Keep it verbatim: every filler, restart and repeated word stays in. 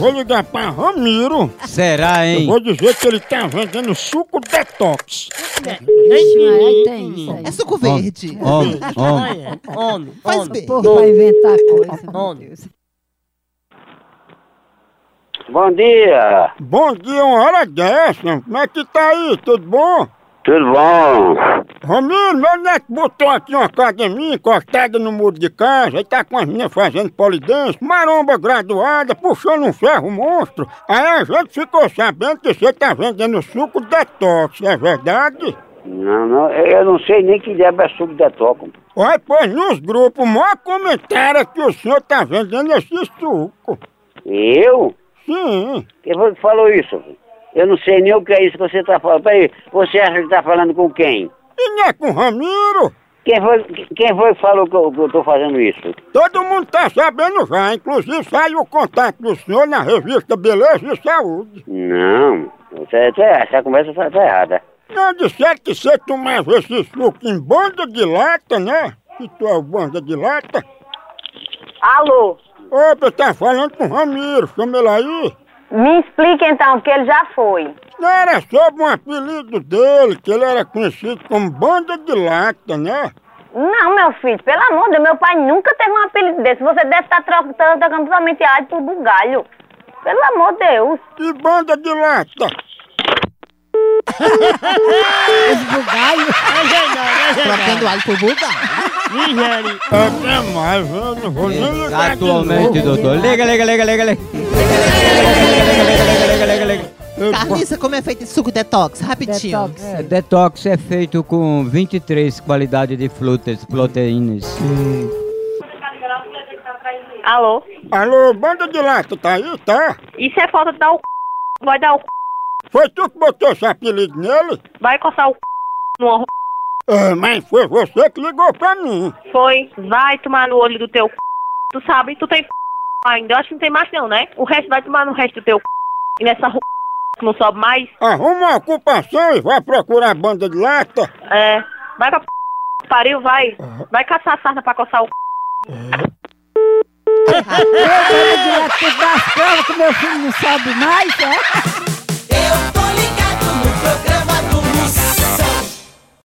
vou ligar pra Ramiro. Será, Eu hein? vou dizer que ele tá vendendo suco detox. Aí tem isso aí. É suco verde. Homem, homem. Homem, Faz homem, bem. O povo vai inventar coisa, meu Homem. Deus. Bom dia, Bom dia, uma hora dessa. Como é que tá aí? Tudo bom? tudo bom? Ramiro, meu neto botou aqui uma academia encostada no muro de casa, aí tá com as meninas fazendo polidense, maromba graduada, puxando um ferro monstro. Aí a gente ficou sabendo que você tá vendendo suco detox, é verdade? Não, não, eu não sei nem que diabo é suco de toco. Olha, pois nos grupos, o maior comentário é que o senhor tá vendendo esse suco. Eu? Sim. Quem foi que falou isso? Eu não sei nem o que é isso que você tá falando. Peraí, você acha que tá falando com quem? E não é com o Ramiro? Quem foi, quem foi que falou que eu, que eu tô fazendo isso? Todo mundo tá sabendo já, inclusive saiu o contato do senhor na revista Beleza e Saúde. Não, você, você, essa conversa tá, tá errada. Não, disseram que você tomava esse suco em banda de lata, né? Que tu é o banda de lata. Alô, Opa, tá falando com o Ramiro, chama ele aí. me explica então, porque ele já foi. Não era sobre um apelido dele, que ele era conhecido como banda de lata, né? Não, meu filho, pelo amor de Deus, meu pai nunca teve um apelido desse. Você deve estar trocando, trocando somente alho por bugalho. Pelo amor de Deus. E banda de lata? Trocando alho por bugalho. É demais, eu não vou nem ligar de Atualmente, novo. doutor. Liga, liga, liga, liga, liga. Liga, liga, liga. Eu- Carniça, como é feito esse suco detox? Rapidinho. Detox. É, detox é feito com vinte e três qualidades de frutas, proteínas. Alô, Alô, banda de lata, tá aí, tá? isso é falta de dar o c... Vai dar o c... Foi tu que botou esse apelido nele? Vai coçar o c... no arro... É, mas foi você que ligou pra mim. Foi, vai tomar no olho do teu c... Tu sabe, tu tem c... ainda. Eu acho que não tem mais não, né? O resto vai tomar no resto do teu c... E nessa rua que não sobe mais. Arruma uma ocupação e vai procurar banda de lata. É, vai pra p... pariu, vai. Vai caçar a sarna pra coçar o c... Eu vou de lá tudo das provas que meu filho não sobe mais, é?